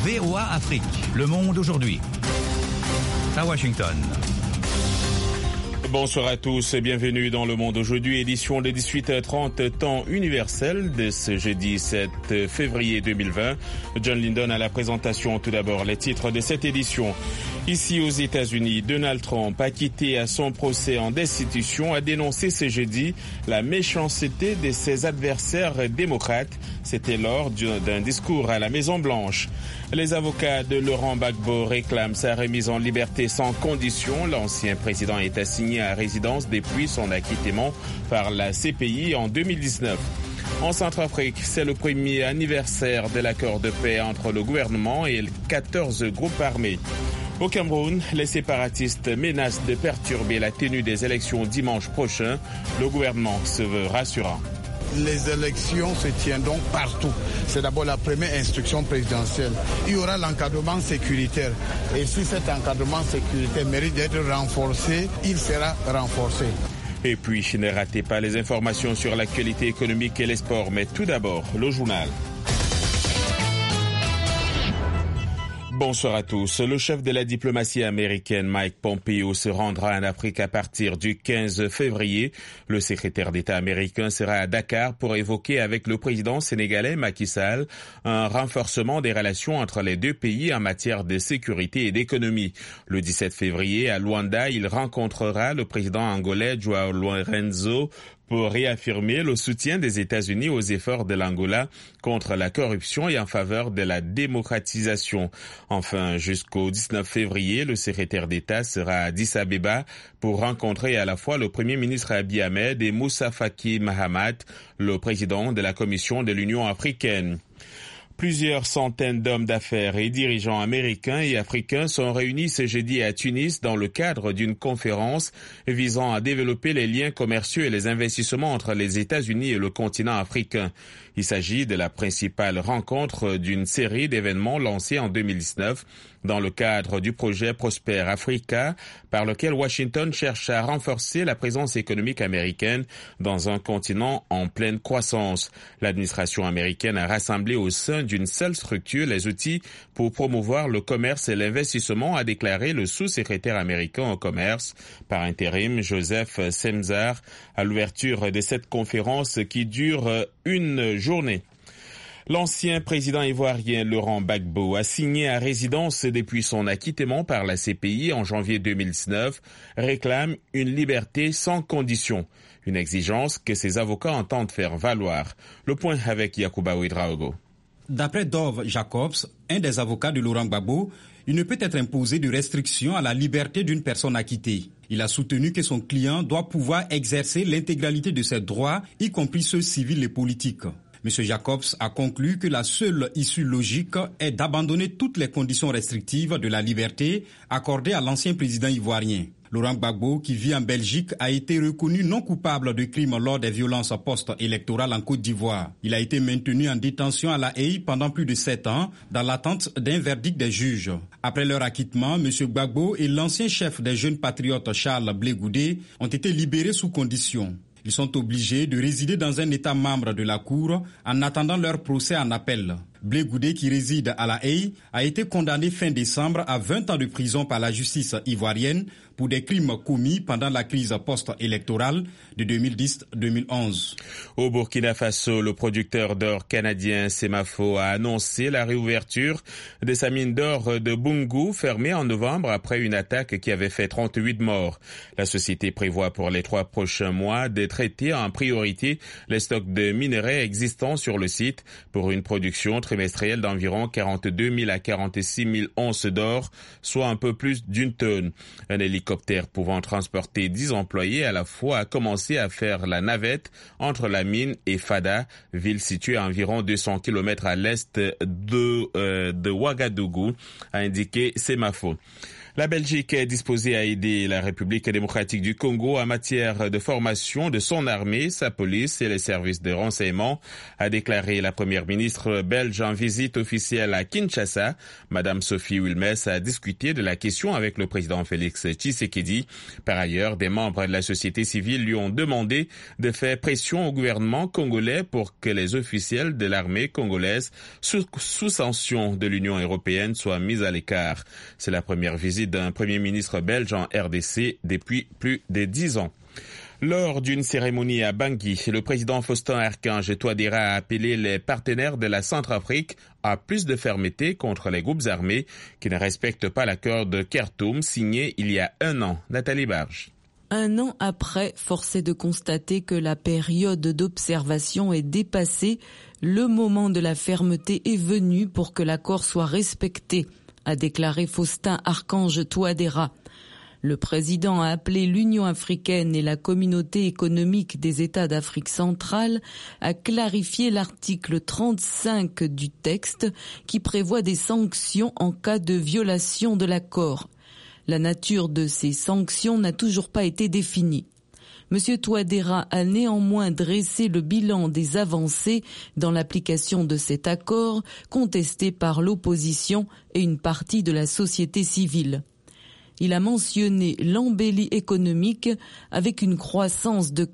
VOA Afrique, le monde aujourd'hui. À Washington. Bonsoir à tous et bienvenue dans Le Monde aujourd'hui, édition de 18h30 temps universel de ce jeudi 7 février 2020. John Lindon à la présentation. Tout d'abord, les titres de cette édition. Ici aux États-Unis, Donald Trump, acquitté à son procès en destitution, a dénoncé ce jeudi la méchanceté de ses adversaires démocrates. C'était lors d'un discours à la Maison-Blanche. Les avocats de Laurent Gbagbo réclament sa remise en liberté sans condition. L'ancien président est assigné à résidence depuis son acquittement par la CPI en 2019. En Centrafrique, c'est le premier anniversaire de l'accord de paix entre le gouvernement et 14 groupes armés. Au Cameroun, les séparatistes menacent de perturber la tenue des élections dimanche prochain. Le gouvernement se veut rassurant. Les élections se tiendront partout. C'est d'abord la première instruction présidentielle. Il y aura l'encadrement sécuritaire. Et si cet encadrement sécuritaire mérite d'être renforcé, il sera renforcé. Et puis, ne ratez pas les informations sur l'actualité économique et les sports. Mais tout d'abord, le journal. Bonsoir à tous. Le chef de la diplomatie américaine, Mike Pompeo, se rendra en Afrique à partir du 15 février. Le secrétaire d'État américain sera à Dakar pour évoquer avec le président sénégalais Macky Sall un renforcement des relations entre les deux pays en matière de sécurité et d'économie. Le 17 février, à Luanda, il rencontrera le président angolais João Lourenço pour réaffirmer le soutien des États-Unis aux efforts de l'Angola contre la corruption et en faveur de la démocratisation. Enfin, jusqu'au 19 février, le secrétaire d'État sera à Addis Abeba pour rencontrer à la fois le Premier ministre Abiy Ahmed et Moussa Faki Mahamat, le président de la Commission de l'Union africaine. Plusieurs centaines d'hommes d'affaires et dirigeants américains et africains sont réunis ce jeudi à Tunis dans le cadre d'une conférence visant à développer les liens commerciaux et les investissements entre les États-Unis et le continent africain. Il s'agit de la principale rencontre d'une série d'événements lancés en 2019 dans le cadre du projet Prosper Africa, par lequel Washington cherche à renforcer la présence économique américaine dans un continent en pleine croissance. L'administration américaine a rassemblé au sein d'une seule structure les outils pour promouvoir le commerce et l'investissement, a déclaré le sous-secrétaire américain au commerce par intérim, Joseph Semzar, à l'ouverture de cette conférence qui dure une journée. L'ancien président ivoirien Laurent Gbagbo, assigné à résidence depuis son acquittement par la CPI en janvier 2019, réclame une liberté sans condition, une exigence que ses avocats entendent faire valoir. Le point avec Yacouba Ouedraogo. D'après Dove Jacobs, un des avocats de Laurent Gbagbo, il ne peut être imposé de restriction à la liberté d'une personne acquittée. Il a soutenu que son client doit pouvoir exercer l'intégralité de ses droits, y compris ceux civils et politiques. M. Jacobs a conclu que la seule issue logique est d'abandonner toutes les conditions restrictives de la liberté accordées à l'ancien président ivoirien. Laurent Gbagbo, qui vit en Belgique, a été reconnu non coupable de crimes lors des violences post-électorales en Côte d'Ivoire. Il a été maintenu en détention à La Haye pendant plus de 7 ans, dans l'attente d'un verdict des juges. Après leur acquittement, M. Gbagbo et l'ancien chef des jeunes patriotes Charles Blé Goudé ont été libérés sous condition. Ils sont obligés de résider dans un État membre de la Cour en attendant leur procès en appel. Blé Goudé, qui réside à La Haye, a été condamné fin décembre à 20 ans de prison par la justice ivoirienne pour des crimes commis pendant la crise post-électorale de 2010-2011. Au Burkina Faso, le producteur d'or canadien Semafo a annoncé la réouverture de sa mine d'or de Boungou, fermée en novembre après une attaque qui avait fait 38 morts. La société prévoit pour les 3 prochains mois de traiter en priorité les stocks de minerais existants sur le site pour une production trimestrielle d'environ 42 000 à 46 000 onces d'or, soit un peu plus d'une tonne. Un hélicoptère pouvant transporter 10 employés à la fois a commencé à faire la navette entre la mine et Fada, ville située à environ 200 km à l'est de Ouagadougou, a indiqué Semafo. La Belgique est disposée à aider la République démocratique du Congo en matière de formation de son armée, sa police et les services de renseignement, a déclaré la première ministre belge en visite officielle à Kinshasa. Madame Sophie Wilmès a discuté de la question avec le président Félix Tshisekedi. Par ailleurs, des membres de la société civile lui ont demandé de faire pression au gouvernement congolais pour que les officiels de l'armée congolaise sous sanction de l'Union européenne soient mis à l'écart. C'est la première visite d'un premier ministre belge en RDC depuis plus de 10 ans. Lors d'une cérémonie à Bangui, le président Faustin-Archange Touadéra a appelé les partenaires de la Centrafrique à plus de fermeté contre les groupes armés qui ne respectent pas l'accord de Khartoum signé il y a 1 an. Nathalie Barge. 1 an après, force est de constater que la période d'observation est dépassée. Le moment de la fermeté est venu pour que l'accord soit respecté, a déclaré Faustin-Archange Touadéra. Le président a appelé l'Union africaine et la communauté économique des États d'Afrique centrale à clarifier l'article 35 du texte qui prévoit des sanctions en cas de violation de l'accord. La nature de ces sanctions n'a toujours pas été définie. M. Touadéra a néanmoins dressé le bilan des avancées dans l'application de cet accord contesté par l'opposition et une partie de la société civile. Il a mentionné l'embellie économique avec une croissance de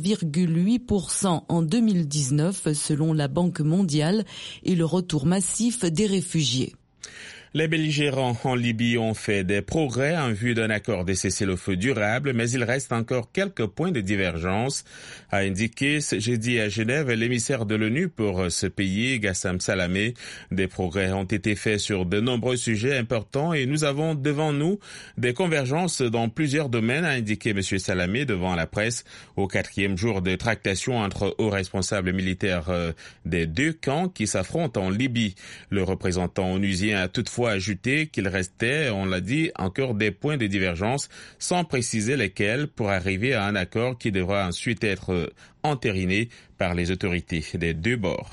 4,8% en 2019 selon la Banque mondiale et le retour massif des réfugiés. Les belligérants en Libye ont fait des progrès en vue d'un accord de cessez-le-feu durable, mais il reste encore quelques points de divergence, a indiqué ce jeudi à Genève l'émissaire de l'ONU pour ce pays, Gassam Salamé. Des progrès ont été faits sur de nombreux sujets importants et nous avons devant nous des convergences dans plusieurs domaines, a indiqué M. Salamé devant la presse au 4e jour de tractation entre hauts responsables militaires des 2 camps qui s'affrontent en Libye. Le représentant onusien a toutefois ajouté qu'il restait, on l'a dit, encore des points de divergence sans préciser lesquels pour arriver à un accord qui devra ensuite être entériné par les autorités des 2 bords.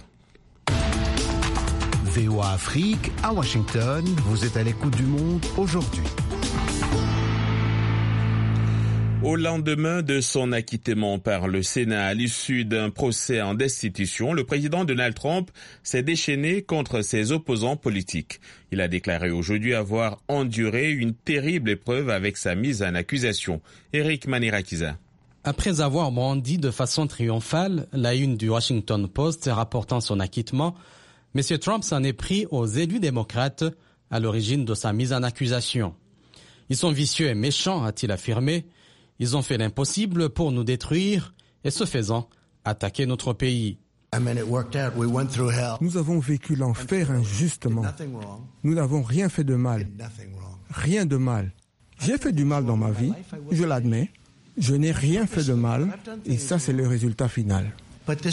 VOA Afrique à Washington, vous êtes à l'écoute du monde aujourd'hui. Au lendemain de son acquittement par le Sénat à l'issue d'un procès en destitution, le président Donald Trump s'est déchaîné contre ses opposants politiques. Il a déclaré aujourd'hui avoir enduré une terrible épreuve avec sa mise en accusation. Eric Manirakiza. Après avoir brandi de façon triomphale la une du Washington Post rapportant son acquittement, M. Trump s'en est pris aux élus démocrates à l'origine de sa mise en accusation. Ils sont vicieux et méchants, a-t-il affirmé. Ils ont fait l'impossible pour nous détruire et, ce faisant, attaquer notre pays. Nous avons vécu l'enfer injustement. Nous n'avons rien fait de mal. Rien de mal. J'ai fait du mal dans ma vie, je l'admets. Je n'ai rien fait de mal et ça, c'est le résultat final. Il a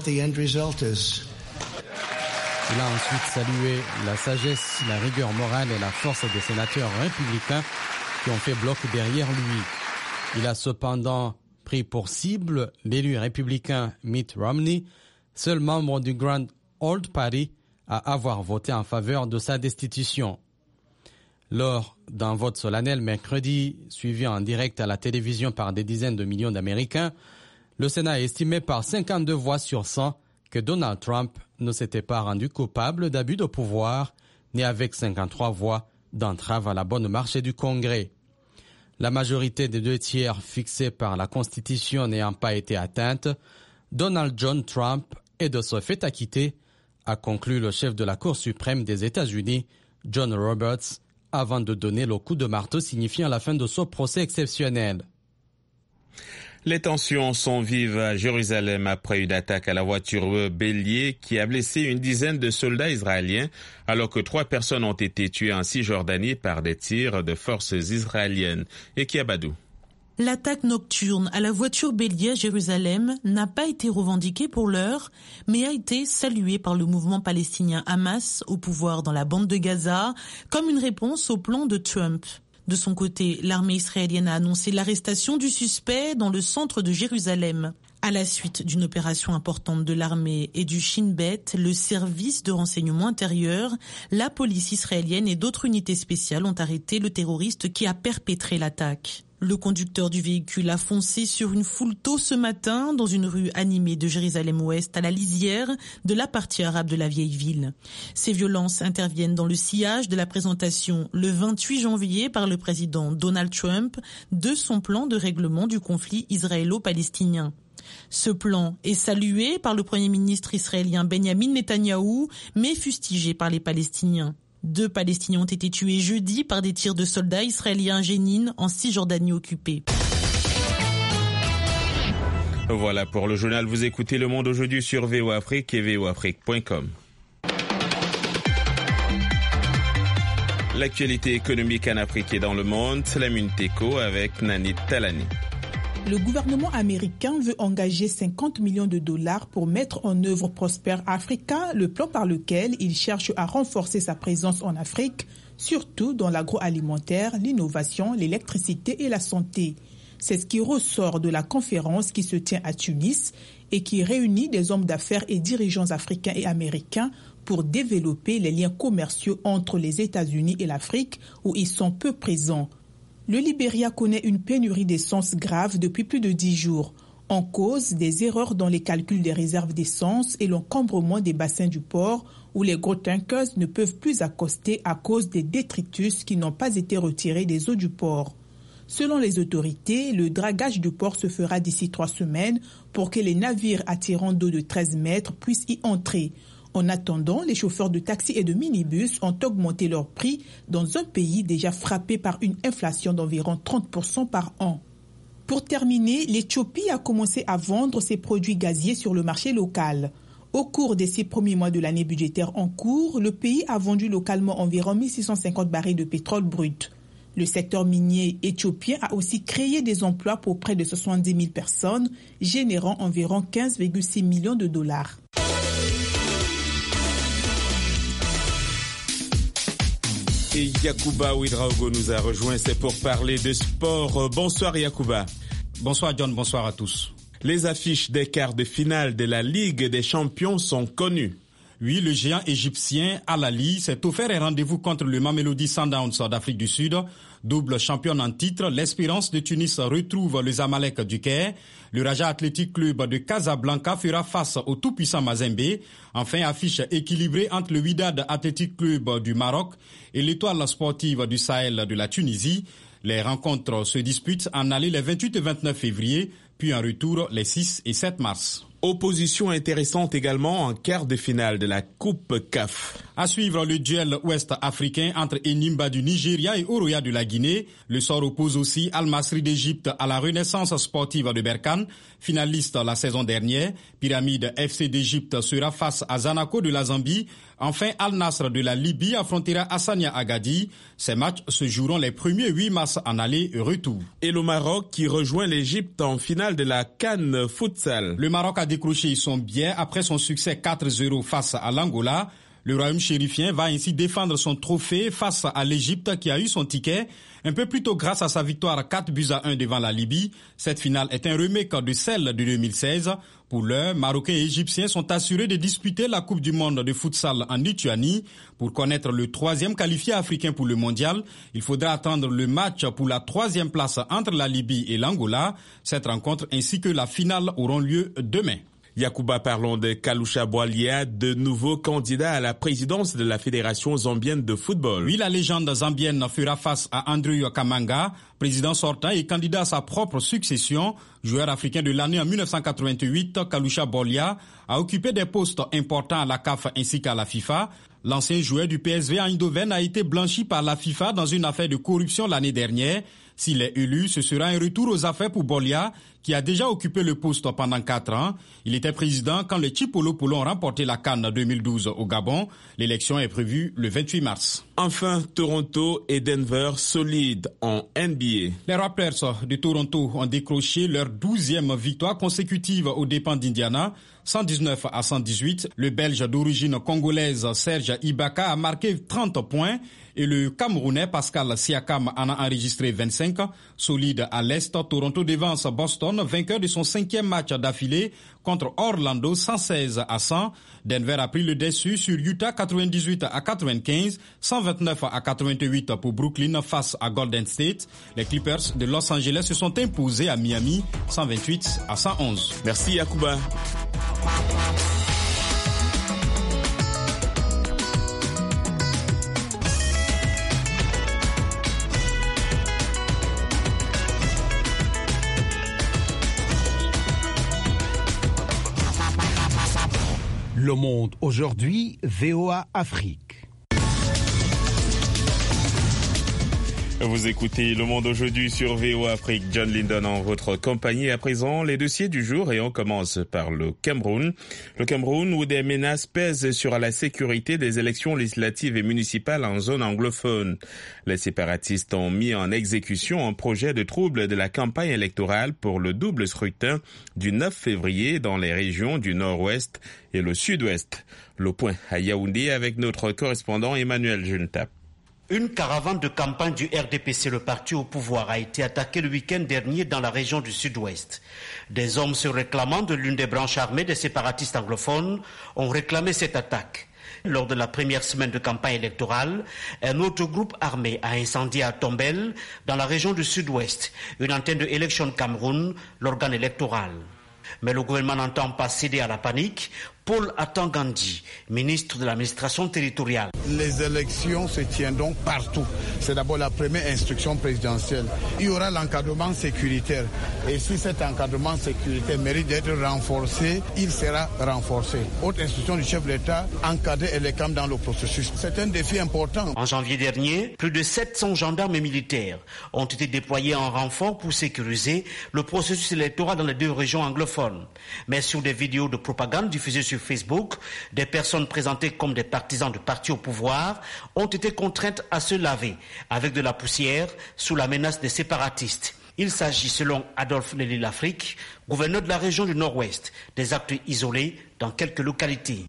ensuite salué la sagesse, la rigueur morale et la force des sénateurs républicains qui ont fait bloc derrière lui. Il a cependant pris pour cible l'élu républicain Mitt Romney, seul membre du Grand Old Party à avoir voté en faveur de sa destitution. Lors d'un vote solennel mercredi, suivi en direct à la télévision par des dizaines de millions d'Américains, le Sénat a estimé par 52 voix sur 100 que Donald Trump ne s'était pas rendu coupable d'abus de pouvoir, ni avec 53 voix d'entrave à la bonne marche du Congrès. La majorité des 2 tiers fixée par la Constitution n'ayant pas été atteinte, Donald John Trump est de ce fait acquitté, a conclu le chef de la Cour suprême des États-Unis, John Roberts, avant de donner le coup de marteau signifiant la fin de ce procès exceptionnel. Les tensions sont vives à Jérusalem après une attaque à la voiture bélier qui a blessé une dizaine de soldats israéliens alors que 3 personnes ont été tuées en Cisjordanie par des tirs de forces israéliennes. Ekiabadou. L'attaque nocturne à la voiture bélier à Jérusalem n'a pas été revendiquée pour l'heure, mais a été saluée par le mouvement palestinien Hamas au pouvoir dans la bande de Gaza comme une réponse au plan de Trump. De son côté, l'armée israélienne a annoncé l'arrestation du suspect dans le centre de Jérusalem. À la suite d'une opération importante de l'armée et du Shin Bet, le service de renseignement intérieur, la police israélienne et d'autres unités spéciales ont arrêté le terroriste qui a perpétré l'attaque. Le conducteur du véhicule a foncé sur une foule tôt ce matin dans une rue animée de Jérusalem-Ouest à la lisière de la partie arabe de la vieille ville. Ces violences interviennent dans le sillage de la présentation le 28 janvier par le président Donald Trump de son plan de règlement du conflit israélo-palestinien. Ce plan est salué par le premier ministre israélien Benjamin Netanyahou, mais fustigé par les Palestiniens. 2 Palestiniens ont été tués jeudi par des tirs de soldats israéliens à Jénine, en Cisjordanie occupée. Voilà pour le journal. Vous écoutez Le Monde aujourd'hui sur VOA Afrique et voafrique.com. L'actualité économique en Afrique et dans le monde, c'est la Minute Éco avec Nanit Talani. Le gouvernement américain veut engager 50 millions de dollars pour mettre en œuvre Prosper Africa, le plan par lequel il cherche à renforcer sa présence en Afrique, surtout dans l'agroalimentaire, l'innovation, l'électricité et la santé. C'est ce qui ressort de la conférence qui se tient à Tunis et qui réunit des hommes d'affaires et dirigeants africains et américains pour développer les liens commerciaux entre les États-Unis et l'Afrique où ils sont peu présents. Le Libéria connaît une pénurie d'essence grave depuis plus de 10 jours, en cause des erreurs dans les calculs des réserves d'essence et l'encombrement des bassins du port où les gros tankers ne peuvent plus accoster à cause des détritus qui n'ont pas été retirés des eaux du port. Selon les autorités, le dragage du port se fera d'ici 3 semaines pour que les navires attirant d'eau de 13 mètres puissent y entrer. En attendant, les chauffeurs de taxi et de minibus ont augmenté leur prix dans un pays déjà frappé par une inflation d'environ 30% par an. Pour terminer, l'Éthiopie a commencé à vendre ses produits gaziers sur le marché local. Au cours des 6 premiers mois de l'année budgétaire en cours, le pays a vendu localement environ 1650 barils de pétrole brut. Le secteur minier éthiopien a aussi créé des emplois pour près de 70 000 personnes, générant environ 15,6 millions de dollars. Et Yacouba Ouedraogo nous a rejoint, c'est pour parler de sport. Bonsoir Yacouba. Bonsoir John, bonsoir à tous. Les affiches des quarts de finale de la Ligue des Champions sont connues. Oui, le géant égyptien Al Ahly s'est offert un rendez-vous contre le Mamelodi Sundowns d'Afrique du Sud. Double championne en titre, l'Espérance de Tunis retrouve le Zamalek du Caire. Le Raja Athletic Club de Casablanca fera face au tout-puissant Mazembe. Enfin, affiche équilibrée entre le Wydad Athletic Club du Maroc et l'Étoile sportive du Sahel de la Tunisie. Les rencontres se disputent en aller les 28 et 29 février, puis en retour les 6 et 7 mars. Opposition intéressante également en quart de finale de la Coupe CAF. À suivre le duel ouest-africain entre Enyimba du Nigeria et Oroya de la Guinée. Le sort oppose aussi Al Masry d'Égypte à la Renaissance sportive de Berkane, finaliste la saison dernière. Pyramide FC d'Égypte sera face à Zanaco de la Zambie. Enfin, Al Nasr de la Libye affrontera Hassania Agadi. Ces matchs se joueront les 1er 8 mars en aller et retour. Et le Maroc qui rejoint l'Égypte en finale de la CAN Futsal. Le Maroc a décroché son billet après son succès 4-0 face à l'Angola. Le royaume chérifien va ainsi défendre son trophée face à l'Égypte qui a eu son ticket un peu plus tôt grâce à sa victoire 4-1 devant la Libye. Cette finale est un remake de celle de 2016. Pour l'heure, Marocains et Égyptiens sont assurés de disputer la Coupe du monde de futsal en Lituanie. Pour connaître le 3e qualifié africain pour le mondial, il faudra attendre le match pour la 3e place entre la Libye et l'Angola. Cette rencontre ainsi que la finale auront lieu demain. Yacouba, parlons de Kalusha Bwalia, de nouveau candidat à la présidence de la Fédération zambienne de football. Oui, la légende zambienne fera face à Andrew Kamanga, président sortant et candidat à sa propre succession. Joueur africain de l'année en 1988, Kalusha Bwalia a occupé des postes importants à la CAF ainsi qu'à la FIFA. L'ancien joueur du PSV Eindhoven a été blanchi par la FIFA dans une affaire de corruption l'année dernière. S'il est élu, ce sera un retour aux affaires pour Bwalia, qui a déjà occupé le poste pendant 4 ans. Il était président quand les Chipolopolo ont remporté la CAN 2012 au Gabon. L'élection est prévue le 28 mars. Enfin, Toronto et Denver solides en NBA. Les Raptors de Toronto ont décroché leur 12e victoire consécutive aux dépens d'Indiana. 119-118, le Belge d'origine congolaise Serge Ibaka a marqué 30 points et le Camerounais Pascal Siakam en a enregistré 25. Solide à l'Est, Toronto devance Boston Washington, vainqueur de son 5e match d'affilée contre Orlando 116-100. Denver a pris le dessus sur Utah 98-95, 129-88 pour Brooklyn face à Golden State. Les Clippers de Los Angeles se sont imposés à Miami 128-111. Merci Yacouba. Le Monde aujourd'hui, VOA Afrique. Vous écoutez Le Monde aujourd'hui sur VOA Afrique. John Lindon en votre compagnie. À présent, les dossiers du jour et on commence par le Cameroun. Le Cameroun où des menaces pèsent sur la sécurité des élections législatives et municipales en zone anglophone. Les séparatistes ont mis en exécution un projet de trouble de la campagne électorale pour le double scrutin du 9 février dans les régions du nord-ouest et le sud-ouest. Le point à Yaoundé avec notre correspondant Emmanuel Juntap. Une caravane de campagne du RDPC, le parti au pouvoir, a été attaquée le week-end dernier dans la région du sud-ouest. Des hommes se réclamant de l'une des branches armées des séparatistes anglophones ont réclamé cette attaque. Lors de la première semaine de campagne électorale, un autre groupe armé a incendié à Tombel, dans la région du sud-ouest, une antenne de Election Cameroun, l'organe électoral. Mais le gouvernement n'entend pas céder à la panique. Paul Atangandi, ministre de l'administration territoriale. Les élections se tiendront partout. C'est d'abord la première instruction présidentielle. Il y aura l'encadrement sécuritaire. Et si cet encadrement sécuritaire mérite d'être renforcé, il sera renforcé. Autre instruction du chef de l'État, encadrer les camps dans le processus. C'est un défi important. En janvier dernier, plus de 700 gendarmes et militaires ont été déployés en renfort pour sécuriser le processus électoral dans les deux régions anglophones. Mais sur des vidéos de propagande diffusées sur Facebook, des personnes présentées comme des partisans du parti au pouvoir ont été contraintes à se laver avec de la poussière sous la menace des séparatistes. Il s'agit, selon Adolphe Lely-Lafrique, gouverneur de la région du Nord-Ouest, des actes isolés dans quelques localités.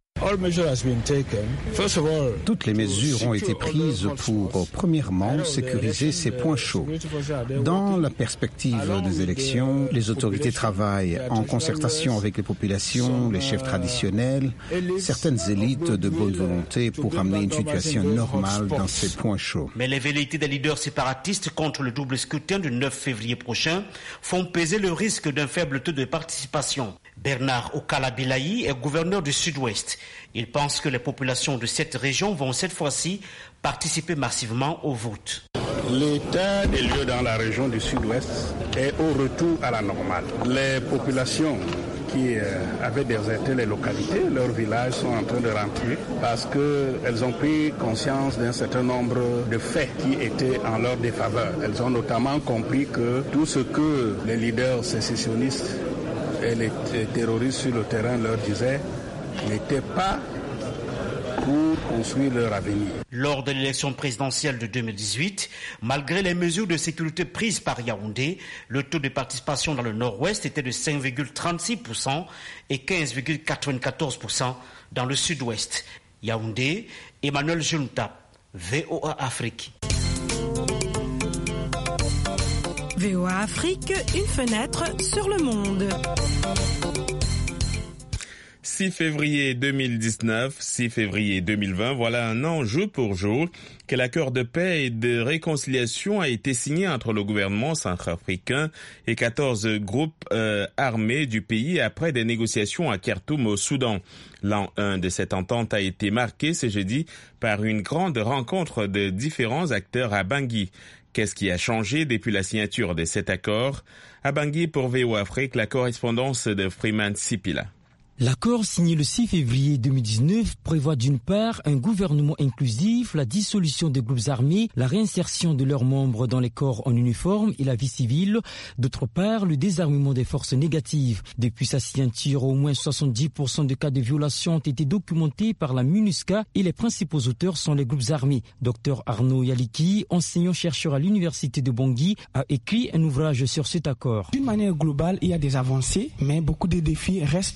Toutes les mesures ont été prises pour, premièrement, sécuriser ces points chauds. Dans la perspective des élections, les autorités travaillent en concertation avec les populations, les chefs traditionnels, certaines élites de bonne volonté pour amener une situation normale dans ces points chauds. Mais les velléités des leaders séparatistes contre le double scrutin du 9 février prochain font peser le risque d'un faible taux de participation. Bernard Okala-Bilayi est gouverneur du Sud-Ouest. Il pense que les populations de cette région vont cette fois-ci participer massivement au vote. L'état des lieux dans la région du Sud-Ouest est au retour à la normale. Les populations qui avaient déserté les localités, leurs villages sont en train de rentrer parce qu'elles ont pris conscience d'un certain nombre de faits qui étaient en leur défaveur. Elles ont notamment compris que tout ce que les leaders sécessionnistes et les terroristes sur le terrain leur disaient n'était pas pour construire leur avenir. Lors de l'élection présidentielle de 2018, malgré les mesures de sécurité prises par Yaoundé, le taux de participation dans le Nord-Ouest était de 5,36% et 15,94% dans le Sud-Ouest. Yaoundé, Emmanuel Juntap, VOA Afrique. VOA Afrique, une fenêtre sur le monde. 6 février 2019, 6 février 2020, voilà un an jour pour jour que l'accord de paix et de réconciliation a été signé entre le gouvernement centrafricain et 14 groupes armés du pays après des négociations à Khartoum au Soudan. L'an 1 de cette entente a été marqué ce jeudi par une grande rencontre de différents acteurs à Bangui. Qu'est-ce qui a changé depuis la signature de cet accord? À Bangui pour VOA Afrique, la correspondance de Freeman Sipila. L'accord signé le 6 février 2019 prévoit d'une part un gouvernement inclusif, la dissolution des groupes armés, la réinsertion de leurs membres dans les corps en uniforme et la vie civile. D'autre part, le désarmement des forces négatives. Depuis sa signature, au moins 70% de cas de violation ont été documentés par la MINUSCA et les principaux auteurs sont les groupes armés. Dr Arnaud Yaliki, enseignant-chercheur à l'université de Bangui, a écrit un ouvrage sur cet accord. D'une manière globale, il y a des avancées, mais beaucoup de défis restent à relever.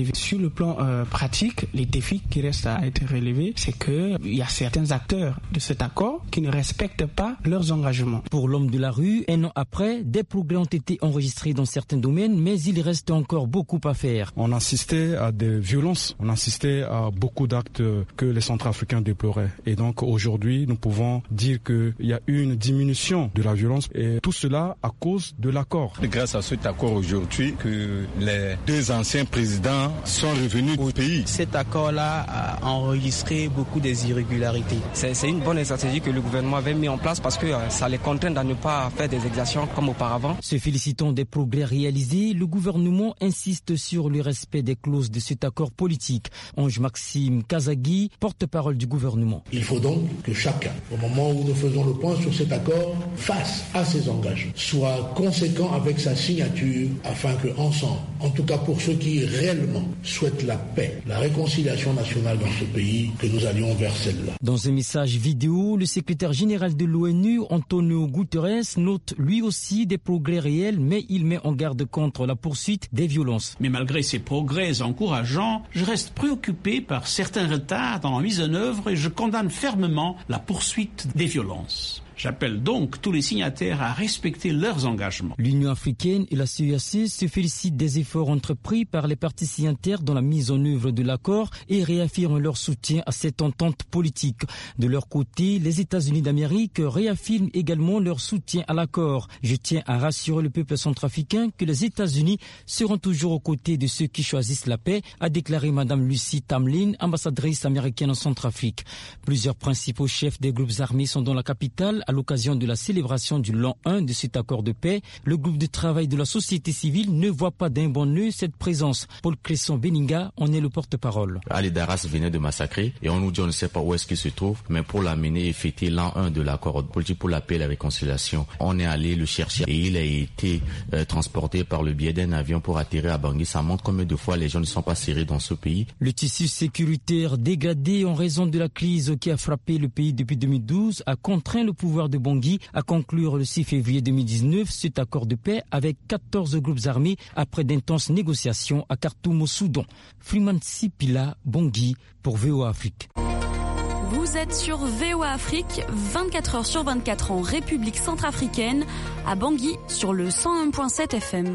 relevés. Sur le plan pratique, les défis qui restent à être relevés, c'est qu'il y a certains acteurs de cet accord qui ne respectent pas leurs engagements. Pour l'homme de la rue, un an après, des progrès ont été enregistrés dans certains domaines, mais il reste encore beaucoup à faire. On assistait à des violences, on assistait à beaucoup d'actes que les Centrafricains déploraient. Et donc aujourd'hui, nous pouvons dire qu'il y a eu une diminution de la violence et tout cela à cause de l'accord. Grâce à cet accord aujourd'hui que les deux anciens présidents sont revenus au pays. Cet accord-là a enregistré beaucoup des irrégularités. C'est une bonne stratégie que le gouvernement avait mis en place parce que ça les contraint à ne pas faire des exactions comme auparavant. Se félicitant des progrès réalisés, le gouvernement insiste sur le respect des clauses de cet accord politique. Ange Maxime Kazagui, porte-parole du gouvernement. Il faut donc que chacun, au moment où nous faisons le point sur cet accord, face à ses engagements, soit conséquent avec sa signature afin que ensemble, en tout cas pour ceux qui réellement souhaitent la paix, la réconciliation nationale dans ce pays, que nous allions vers celle-là. Dans un message vidéo, le secrétaire général de l'ONU, Antonio Guterres, note lui aussi des progrès réels, mais il met en garde contre la poursuite des violences. Mais malgré ces progrès encourageants, je reste préoccupé par certains retards dans la mise en œuvre et je condamne fermement la poursuite des violences. J'appelle donc tous les signataires à respecter leurs engagements. L'Union africaine et la CEEAC se félicitent des efforts entrepris par les parties signataires dans la mise en œuvre de l'accord et réaffirment leur soutien à cette entente politique. De leur côté, les États-Unis d'Amérique réaffirment également leur soutien à l'accord. Je tiens à rassurer le peuple centrafricain que les États-Unis seront toujours aux côtés de ceux qui choisissent la paix, a déclaré Mme Lucy Tamlin, ambassadrice américaine en Centrafrique. Plusieurs principaux chefs des groupes armés sont dans la capitale à l'occasion de la célébration du l'an 1 de cet accord de paix. Le groupe de travail de la société civile ne voit pas d'un bon œil cette présence. Paul Cresson-Beninga en est le porte-parole. Ali Daras venait de massacrer et on nous dit on ne sait pas où est-ce qu'il se trouve, mais pour l'amener et fêter l'an 1 de l'accord politique pour la paix et la réconciliation, on est allé le chercher et il a été transporté par le biais d'un avion pour atterrir à Bangui. Ça montre combien de fois les gens ne sont pas serrés dans ce pays. Le tissu sécuritaire dégradé en raison de la crise qui a frappé le pays depuis 2012 a contraint le pouvoir de Bangui à conclure le 6 février 2019 cet accord de paix avec 14 groupes armés après d'intenses négociations à Khartoum au Soudan. Freeman Sipila, Bangui pour VOA Afrique. Vous êtes sur VOA Afrique, 24 heures sur 24 en République centrafricaine, à Bangui sur le 101.7 FM.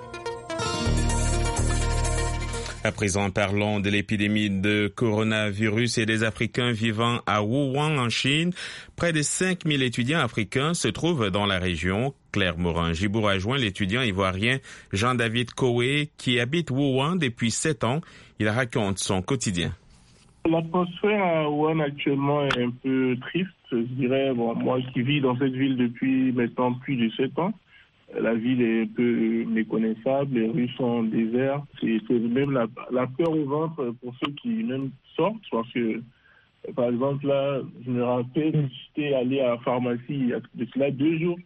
À présent, parlons de l'épidémie de coronavirus et des Africains vivant à Wuhan en Chine. Près de 5000 étudiants africains se trouvent dans la région. Claire Morin-Gibour a joint l'étudiant ivoirien Jean-David Koué qui habite Wuhan depuis 7 ans. Il raconte son quotidien. L'atmosphère à Wuhan actuellement est un peu triste, je dirais. Bon, moi qui vis dans cette ville depuis maintenant plus de 7 ans, la ville est un peu méconnaissable, les rues sont désertes. C'est même la peur au ventre pour ceux qui même sortent. Parce que, par exemple, là, je me rappelle, j'étais allé à la pharmacie il y a de cela 2 jours.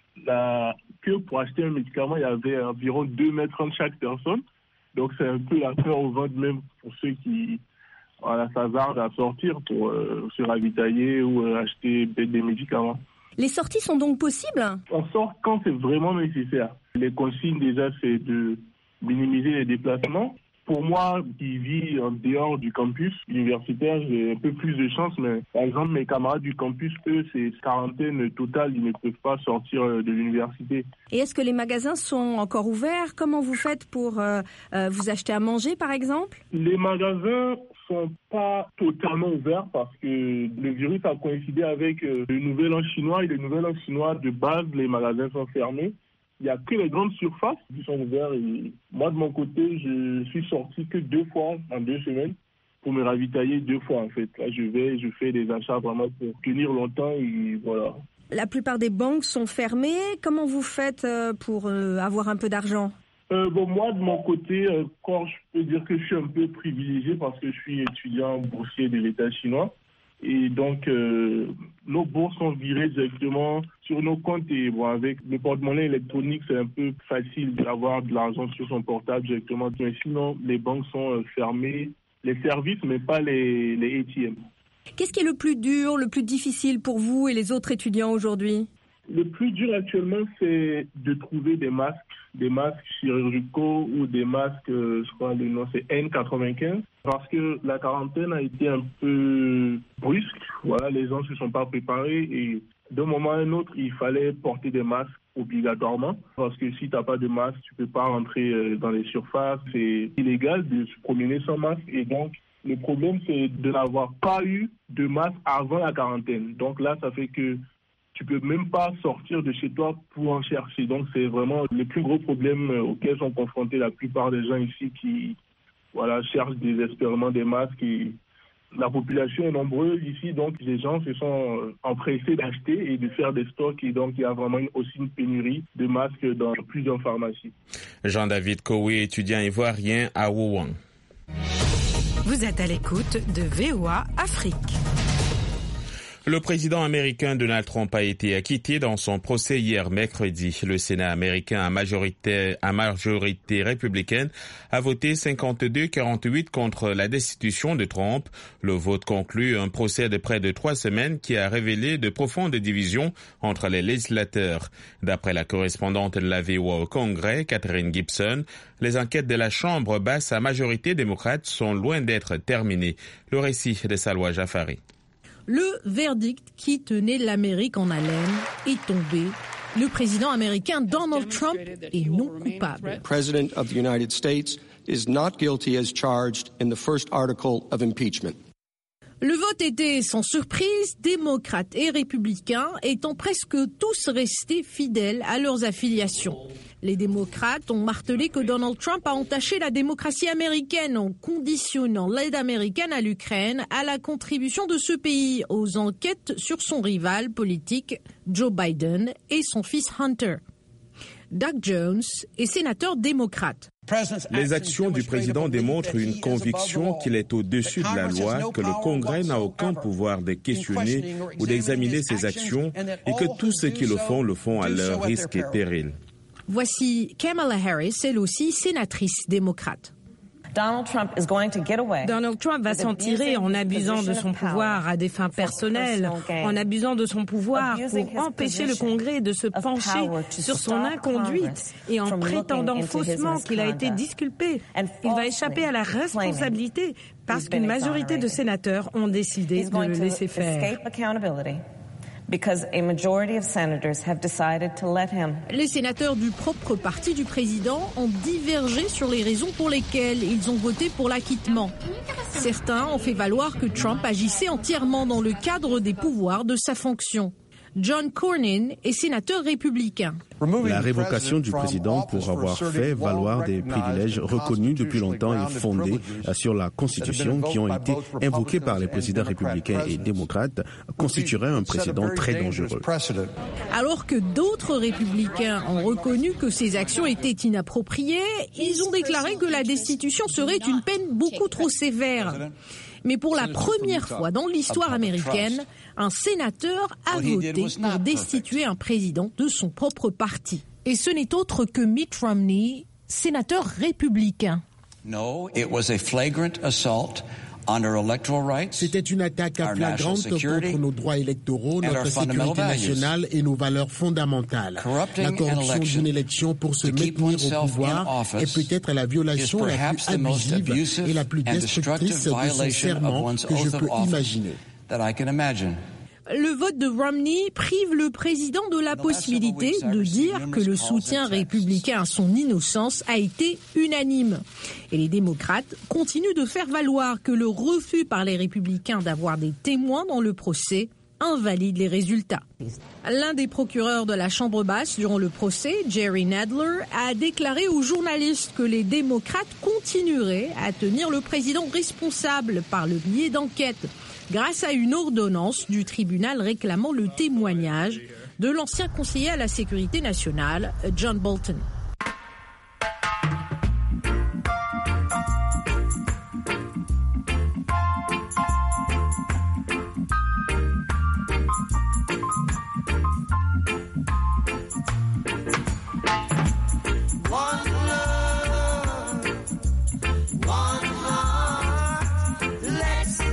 La queue pour acheter un médicament, il y avait environ 2 mètres entre chaque personne. Donc c'est un peu la peur au ventre même pour ceux qui s'hasardent à sortir pour se ravitailler ou acheter des médicaments. Les sorties sont donc possibles ? On sort quand c'est vraiment nécessaire. Les consignes déjà, c'est de minimiser les déplacements. Pour moi, qui vis en dehors du campus universitaire, j'ai un peu plus de chance. Mais par exemple, mes camarades du campus, eux, c'est quarantaine totale. Ils ne peuvent pas sortir de l'université. Et est-ce que les magasins sont encore ouverts ? Comment vous faites pour vous acheter à manger, par exemple ? Les magasins sont pas totalement ouverts parce que le virus a coïncidé avec le nouvel an chinois. Et le nouvel an chinois, de base, les magasins sont fermés. Il n'y a que les grandes surfaces qui sont ouvertes. Et moi, de mon côté, je suis sorti que 2 fois en 2 semaines pour me ravitailler 2 fois, en fait. Là, je fais des achats vraiment pour tenir longtemps et voilà. La plupart des banques sont fermées. Comment vous faites pour avoir un peu d'argent ? Moi, de mon côté, je peux dire que je suis un peu privilégié parce que je suis étudiant boursier de l'État chinois. Et donc, nos bourses sont virées directement sur nos comptes. Et avec le porte-monnaie électronique, c'est un peu facile d'avoir de l'argent sur son portable directement. Mais sinon, les banques sont fermées, les services, mais pas les ATM. Qu'est-ce qui est le plus dur, le plus difficile pour vous et les autres étudiants aujourd'hui ? Le plus dur actuellement, c'est de trouver des masques chirurgicaux ou des masques, je crois le nom c'est N95, parce que la quarantaine a été un peu brusque. Voilà, les gens ne se sont pas préparés et d'un moment à un autre, il fallait porter des masques obligatoirement, parce que si tu n'as pas de masque, tu ne peux pas rentrer dans les surfaces. C'est illégal de se promener sans masque et donc le problème, c'est de n'avoir pas eu de masque avant la quarantaine. Donc là, ça fait que tu peux même pas sortir de chez toi pour en chercher. Donc c'est vraiment le plus gros problème auquel sont confrontés la plupart des gens ici qui cherchent désespérément des masques. Et la population est nombreuse ici, donc les gens se sont empressés d'acheter et de faire des stocks. Et donc il y a vraiment aussi une pénurie de masques dans plusieurs pharmacies. Jean-David Koué, étudiant ivoirien à Wuhan. Vous êtes à l'écoute de VOA Afrique. Le président américain Donald Trump a été acquitté dans son procès hier mercredi. Le Sénat américain à majorité républicaine a voté 52-48 contre la destitution de Trump. Le vote conclut un procès de près de 3 semaines qui a révélé de profondes divisions entre les législateurs. D'après la correspondante de la VOA au Congrès, Catherine Gibson, les enquêtes de la Chambre basse à majorité démocrate sont loin d'être terminées. Le récit de Salwa Jafari. Le verdict qui tenait l'Amérique en haleine est tombé. Le président américain Donald Trump est non coupable. President of the United States is not guilty as charged in the first article of impeachment. Le vote était sans surprise, démocrates et républicains étant presque tous restés fidèles à leurs affiliations. Les démocrates ont martelé que Donald Trump a entaché la démocratie américaine en conditionnant l'aide américaine à l'Ukraine à la contribution de ce pays aux enquêtes sur son rival politique Joe Biden et son fils Hunter. Doug Jones est sénateur démocrate. Les actions du président démontrent une conviction qu'il est au-dessus de la loi, que le Congrès n'a aucun pouvoir de questionner ou d'examiner ses actions et que tous ceux qui le font à leur risque et péril. Voici Kamala Harris, elle aussi sénatrice démocrate. Donald Trump va s'en tirer en abusant de son pouvoir à des fins personnelles, en abusant de son pouvoir pour empêcher le Congrès de se pencher sur son inconduite et en prétendant faussement qu'il a été disculpé. Il va échapper à la responsabilité parce qu'une majorité de sénateurs ont décidé de le laisser faire. Les sénateurs du propre parti du président ont divergé sur les raisons pour lesquelles ils ont voté pour l'acquittement. Certains ont fait valoir que Trump agissait entièrement dans le cadre des pouvoirs de sa fonction. John Cornyn est sénateur républicain. La révocation du président pour avoir fait valoir des privilèges reconnus depuis longtemps et fondés sur la Constitution qui ont été invoqués par les présidents républicains et démocrates constituerait un précédent très dangereux. Alors que d'autres républicains ont reconnu que ces actions étaient inappropriées, ils ont déclaré que la destitution serait une peine beaucoup trop sévère. Mais pour la première fois dans l'histoire américaine, un sénateur a voté pour destituer un président de son propre parti. Et ce n'est autre que Mitt Romney, sénateur républicain. C'était une attaque flagrante contre nos droits électoraux, notre sécurité nationale et nos valeurs fondamentales. La corruption d'une élection pour se maintenir au pouvoir est peut-être la violation la plus abusive et la plus destructrice de son serment que je peux imaginer. Le vote de Romney prive le président de la possibilité de dire que le soutien républicain à son innocence a été unanime. Et les démocrates continuent de faire valoir que le refus par les républicains d'avoir des témoins dans le procès invalide les résultats. L'un des procureurs de la Chambre basse durant le procès, Jerry Nadler, a déclaré aux journalistes que les démocrates continueraient à tenir le président responsable par le biais d'enquêtes, grâce à une ordonnance du tribunal réclamant le témoignage de l'ancien conseiller à la sécurité nationale, John Bolton.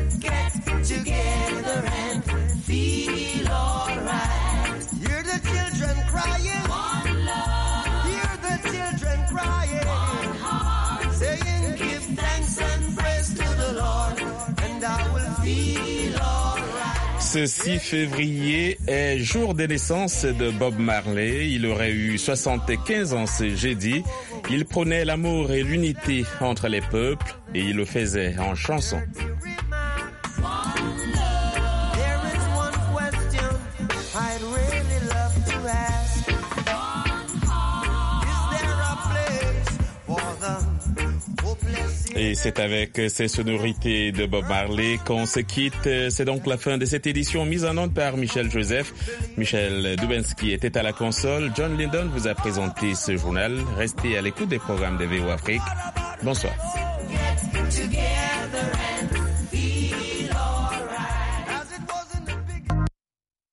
You're the children Ce 6 février est jour de naissance de Bob Marley. Il aurait eu 75 ans ce jeudi. Il prônait l'amour et l'unité entre les peuples et il le faisait en chanson. Et c'est avec ces sonorités de Bob Marley qu'on se quitte. C'est donc la fin de cette édition mise en onde par Michel Joseph. Michel Dubensky était à la console. John Lindon vous a présenté ce journal. Restez à l'écoute des programmes de VOA Afrique. Bonsoir.